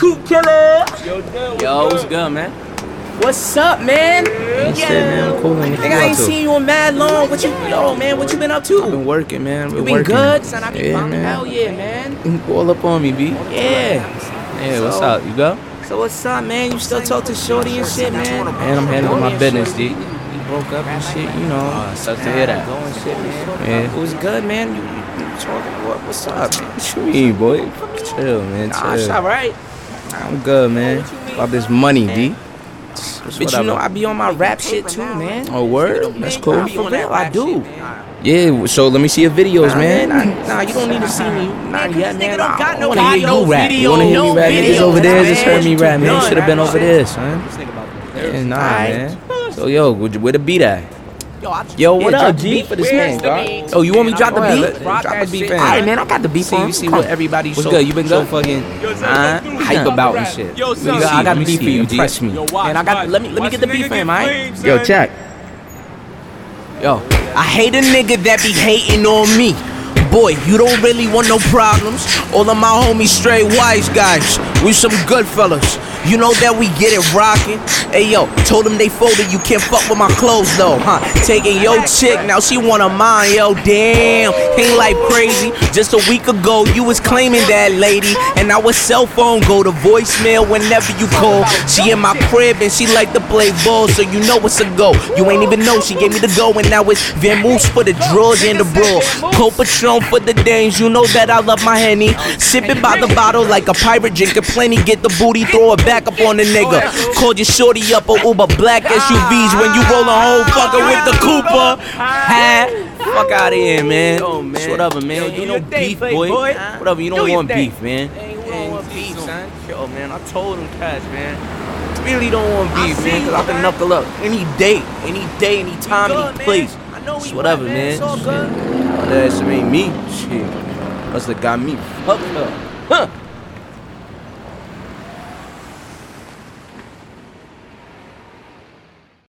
Coop Killer. Yo, what's good, man? What's up, man? Shit, man, cool. Man. Nigga, I ain't seen you in mad long. What you been up to? Been working, man. You been good? Son, Yeah, man. Hell yeah, man. All up on me, B. Yeah. Yeah, what's up? You go? So what's up, man? You still talk to Shorty and shit, man? Man, I'm handling my business, D. We broke up and shit, you know. Sucks to hear that. Going shit, man. Yeah. It was good, man. You talking? What's up, man? What you mean, boy? Chill, man. Nah, it's Chill. alright. I'm good, man. About this money, D. But you know, I be on my rap shit too, man. Oh, word? That's cool. For real, I do. Yeah, so let me see your videos, man. Nah, you don't need to see me. Not yet, man. I wanna Nah, hear no you rap. You wanna hear me rap? Niggas over there just heard me rap, man. You should have been over there, son. Yeah, Yeah, nah, man. So, yo, where the beat at? Yo, what up, G? For this man, dog. Oh, you want me to drop the Go beat? ahead, Drop the beat, fam. Alright, man, I got the beat for See him. what everybody's What's so good? You been so good? fucking hype about and shit. I got the beat for you. G. Impress me. Man, I got. Let me get the beat for him, alright? Yo, check. Yo, I hate a nigga that be hating on me. Boy, you don't really want no problems. All of my homies straight wise guys. We some good fellas. You know that we get it rockin'. Hey yo, told them they folded, you can't fuck with my clothes though, huh? Taking your chick, now she wanna mine, yo, damn. Ain't like crazy. Just a week ago, you was claiming that lady. And now her cell phone go to voicemail whenever you call. She in my crib and she like to play ball, so you know it's a go. You ain't even know she gave me the go, and now it's Van Moose for the drawers and the brawl. Cold Patron for the dames, you know that I love my Henny. Sipping by the bottle like a pirate, drinking plenty. Get the booty, throw it back up on the nigga. Called your shorty up a Uber black SUVs when you roll a whole fucker with the Cooper. Fuck out of here, man. Yo, man. Whatever, man. Ain't no beef, boy. Whatever, you don't want beef, man. you don't want beef, son. Yo, man, I told him, Cash, man. Really don't want beef, man, cause I can knuckle up any day, any time, any place. Just whatever, man. It's all good. Shit. That shit ain't me. Shit. Must have got me fucked up. Huh.